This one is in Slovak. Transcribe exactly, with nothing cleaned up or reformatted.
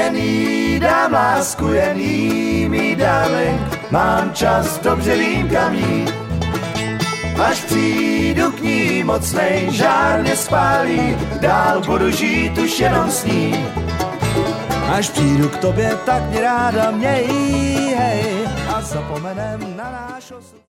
jen jí dám lásku, jen jí, mý darling, mám čas, dobře vím, kam jít. Až přijdu k ní, mocnej žár mě spálí, dál budu žít už jenom s ní. Až přijdu k tobě, tak mě ráda měj, hej, a zapomenem na náš osud.